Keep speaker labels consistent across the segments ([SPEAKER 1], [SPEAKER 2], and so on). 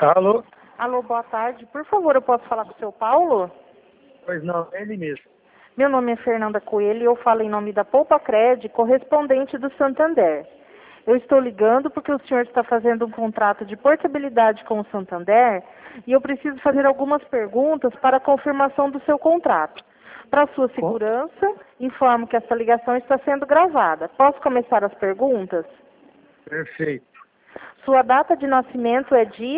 [SPEAKER 1] Alô?
[SPEAKER 2] Alô, boa tarde. Por favor, eu posso falar com o seu Paulo?
[SPEAKER 1] Pois não, é ele mesmo.
[SPEAKER 2] Meu nome é Fernanda Coelho e eu falo em nome da Poupacred, correspondente do Santander. Eu estou ligando porque o senhor está fazendo um contrato de portabilidade com o Santander e eu preciso fazer algumas perguntas para a confirmação do seu contrato. Para sua segurança, informo que essa ligação está sendo gravada. Posso começar as perguntas?
[SPEAKER 1] Perfeito.
[SPEAKER 2] Sua data de nascimento é dia?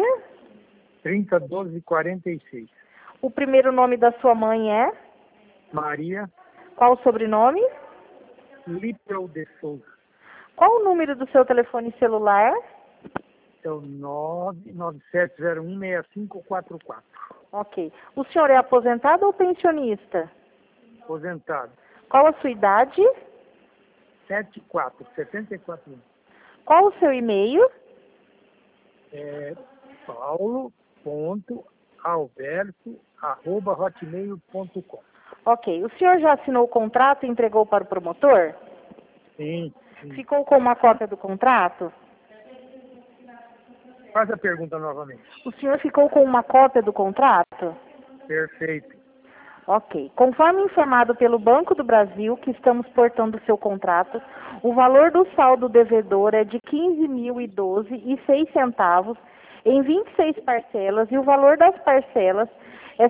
[SPEAKER 1] 30/12/46.
[SPEAKER 2] O primeiro nome da sua mãe é?
[SPEAKER 1] Maria
[SPEAKER 2] Qual o sobrenome?
[SPEAKER 1] Lippel de Souza.
[SPEAKER 2] Qual o número do seu telefone celular?
[SPEAKER 1] É o 997016544.
[SPEAKER 2] Ok. O senhor é aposentado ou pensionista?
[SPEAKER 1] Aposentado.
[SPEAKER 2] Qual a sua idade?
[SPEAKER 1] 74 anos.
[SPEAKER 2] Qual o seu e-mail?
[SPEAKER 1] É paulo.alberto@hotmail.com.
[SPEAKER 2] Ok. O senhor já assinou o contrato e entregou para o promotor?
[SPEAKER 1] Sim.
[SPEAKER 2] Ficou com uma cópia do contrato?
[SPEAKER 1] Faz a pergunta novamente.
[SPEAKER 2] O senhor ficou com uma cópia do contrato?
[SPEAKER 1] Perfeito.
[SPEAKER 2] Ok. Conforme informado pelo Banco do Brasil, que estamos portando o seu contrato, o valor do saldo devedor é de R$ 15.012,06 em 26 parcelas e o valor das parcelas é R$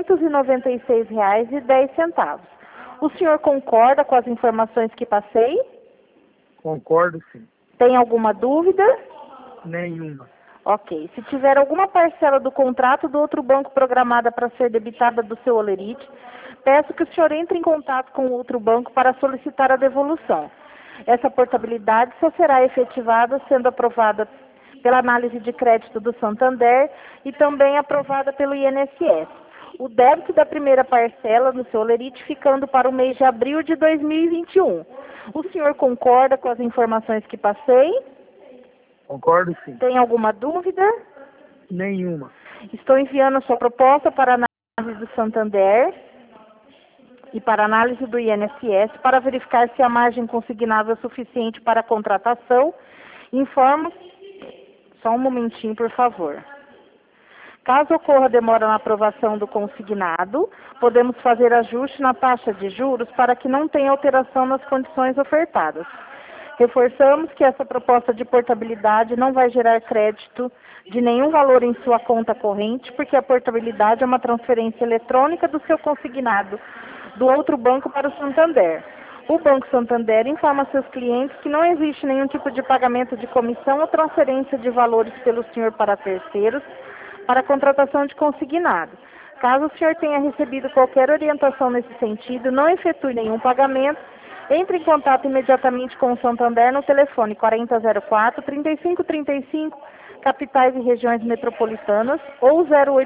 [SPEAKER 2] 696,10. O senhor concorda com as informações que passei?
[SPEAKER 1] Concordo, sim.
[SPEAKER 2] Tem alguma dúvida?
[SPEAKER 1] Nenhuma.
[SPEAKER 2] Ok. Se tiver alguma parcela do contrato do outro banco programada para ser debitada do seu holerite, peço que o senhor entre em contato com o outro banco para solicitar a devolução. Essa portabilidade só será efetivada sendo aprovada pela análise de crédito do Santander e também aprovada pelo INSS. O débito da primeira parcela do seu holerite ficando para o mês de abril de 2021. O senhor concorda com as informações que passei?
[SPEAKER 1] Concordo, sim.
[SPEAKER 2] Tem alguma dúvida?
[SPEAKER 1] Nenhuma.
[SPEAKER 2] Estou enviando a sua proposta para análise do Santander e para análise do INSS para verificar se a margem consignável é suficiente para a contratação. Informo, só um momentinho, por favor. Caso ocorra demora na aprovação do consignado, podemos fazer ajuste na taxa de juros para que não tenha alteração nas condições ofertadas. Reforçamos que essa proposta de portabilidade não vai gerar crédito de nenhum valor em sua conta corrente, porque a portabilidade é uma transferência eletrônica do seu consignado do outro banco para o Santander. O Banco Santander informa seus clientes que não existe nenhum tipo de pagamento de comissão ou transferência de valores pelo senhor para terceiros para a contratação de consignado. Caso o senhor tenha recebido qualquer orientação nesse sentido, não efetue nenhum pagamento. Entre em contato imediatamente com o Santander no telefone 4004-3535, capitais e regiões metropolitanas, ou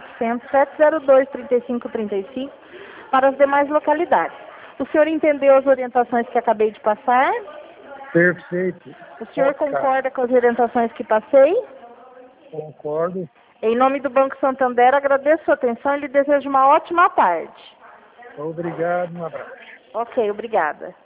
[SPEAKER 2] 0800-702-3535 para as demais localidades. O senhor entendeu as orientações que acabei de passar?
[SPEAKER 1] Perfeito.
[SPEAKER 2] O senhor concorda com as orientações que passei?
[SPEAKER 1] Concordo.
[SPEAKER 2] Em nome do Banco Santander, agradeço a sua atenção e lhe desejo uma ótima tarde.
[SPEAKER 1] Obrigado, um abraço.
[SPEAKER 2] Ok, obrigada.